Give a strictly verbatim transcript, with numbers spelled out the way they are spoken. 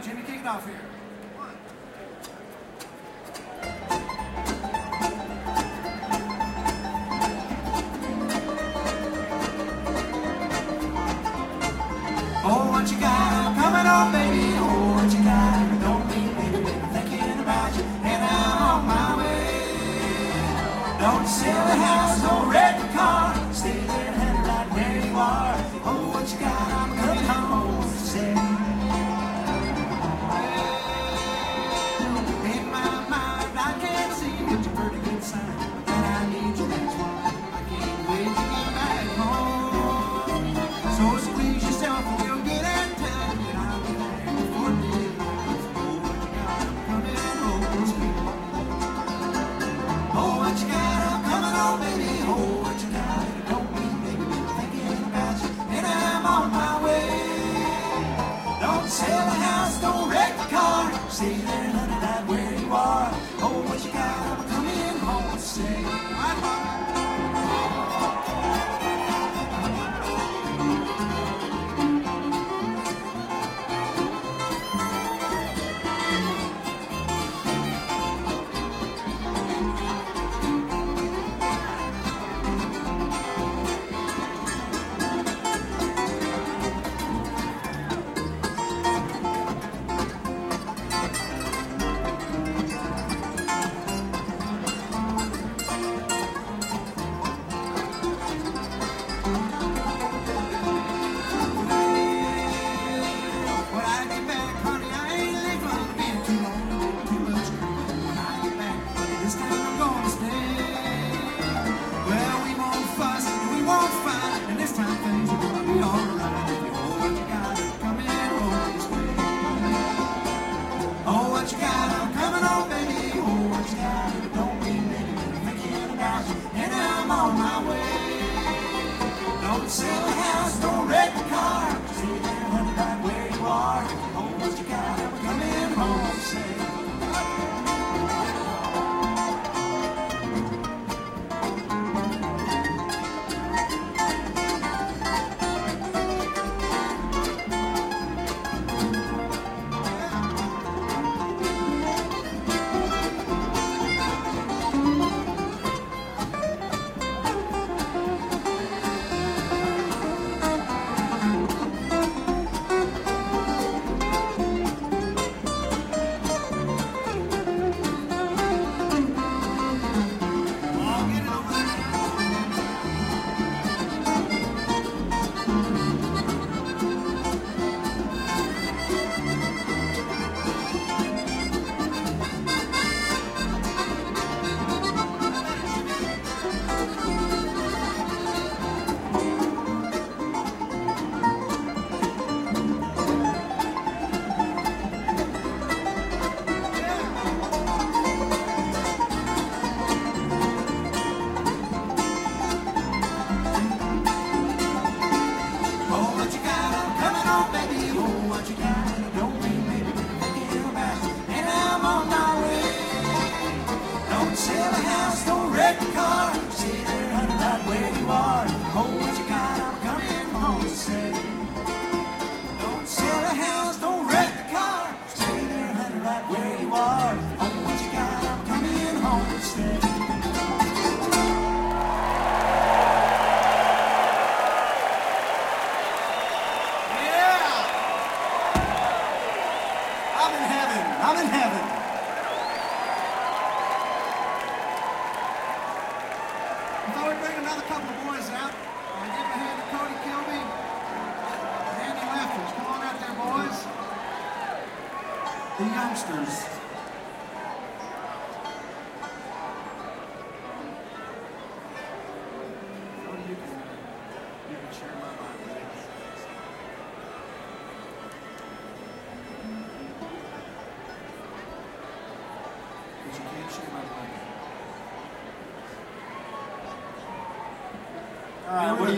right, Jimmy, kick it off here. One. Oh, what you got coming on, baby? Oh, what you got? Don't leave me, baby, thinking about you, and I'm on my way. Don't sell the house, don't wreck the car, stay there, head right where you are. Oh, what you got? I'm coming home to say. In my mind, I can't see it's a pretty good sign, but then I need you, that's why I can't wait to get back home. So squeeze yourself real good and tell me I'll be there before daylight. Oh, what you got? I'm coming home to say. Oh, what you got? I'm coming home, baby. Oh, what you got? Don't be, baby, thinking about you, and I'm on my way. Don't sell the house, don't wreck the car, stay there and let it out where you are. Oh, what you got? I'm coming home to say. When I get back, honey, I ain't leaving for being too long, too much trouble. When I get back, this time I'm gonna stay. Well, we won't fuss, we won't fight, and this time things are gonna be alright. If you hold what you got, come in, hold this way. Oh, what you got, I'm coming home, baby. Oh, what you got, don't be maybe thinking about you, and I'm on my way. Don't sell the house, don't wreck the car, stay there, honey, right where you are. Oh, what you got, I'm coming home to say. I'll get it over there. Oh, what you got? I'm coming home, baby. Oh, what you got? Don't be maybe thinking about you, and I'm on my way. Don't sell the house, don't wreck the car, stay there, honey, right where you are. Oh, what you got? I'm coming home to say. Don't sell the house, don't wreck the car, stay there, honey, right where you are. Oh, what you got? I'm coming home to stay. Yeah! I'm in heaven. I'm in heaven. I thought we'd bring another couple of boys out. I give a hand to Cody Kilby and Andy Leffridge. Come on out there, boys. The youngsters. Cody, you can, you can share my mind. But you can't share my mind. All right, what do you